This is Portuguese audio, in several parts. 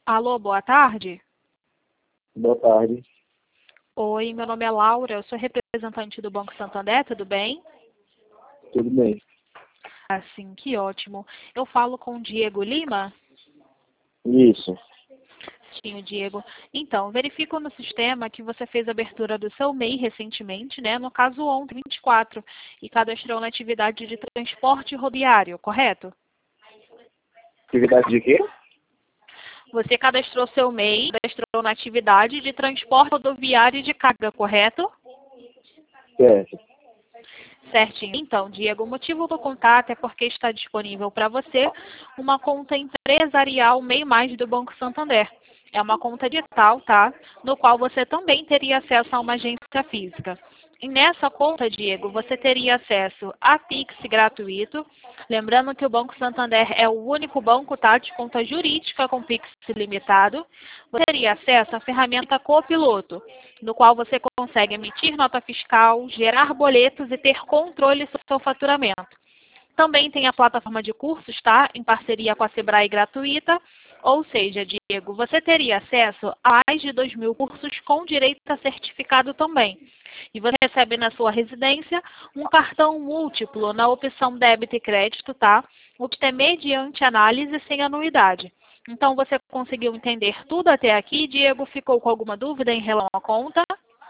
Alô, boa tarde. Boa tarde. Oi, meu nome é Laura, eu sou representante do Banco Santander, tudo bem? Tudo bem? Assim, que ótimo. Eu falo com o Diego Lima? Isso. Sim, o Diego. Então, verifico no sistema que você fez a abertura do seu MEI recentemente, né? No caso ontem, 24, e cadastrou na atividade de transporte rodoviário, correto? Atividade de quê? Você cadastrou seu MEI, cadastrou na atividade de transporte rodoviário de carga, correto? Certo. Certinho. Então, Diego, o motivo do contato é porque está disponível para você uma conta empresarial MEI Mais do Banco Santander. É uma conta digital, tá? No qual você também teria acesso a uma agência física. E nessa conta, Diego, você teria acesso a Pix gratuito. Lembrando que o Banco Santander é o único banco, tá, de conta jurídica com Pix ilimitado. Você teria acesso à ferramenta Copiloto, no qual você consegue emitir nota fiscal, gerar boletos e ter controle sobre o seu faturamento. Também tem a plataforma de cursos, tá? Em parceria com a Sebrae gratuita. Ou seja, Diego, você teria acesso a mais de 2.000 cursos com direito a certificado também. E você recebe na sua residência um cartão múltiplo na opção débito e crédito, tá? O que é mediante análise sem anuidade. Então, você conseguiu entender tudo até aqui, Diego? Ficou com alguma dúvida em relação à conta?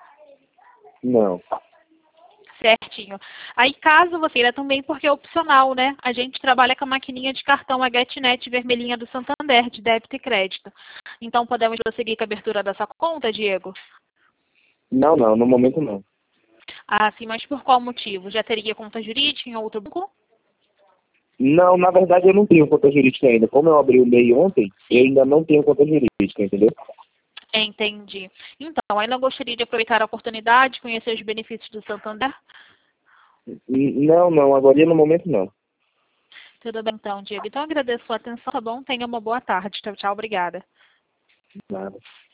Não. Certinho. Aí, caso você queira também, porque é opcional, né? A gente trabalha com a maquininha de cartão, a GetNet vermelhinha do Santander, de débito e crédito. Então, podemos prosseguir com a abertura dessa conta, Diego? Não, não. No momento não. Ah, sim, mas por qual motivo? Já teria conta jurídica em outro banco? Não, na verdade eu não tenho conta jurídica ainda. Como eu abri o MEI ontem, eu Sim. ainda não tenho conta jurídica, entendeu? Entendi. Então, ainda gostaria de aproveitar a oportunidade, conhecer os benefícios do Santander? Não, não. Agora no momento não. Tudo bem, então, Diego. Então, agradeço a sua atenção, tá bom? Tenha uma boa tarde. Tchau, tchau. Obrigada. Nada.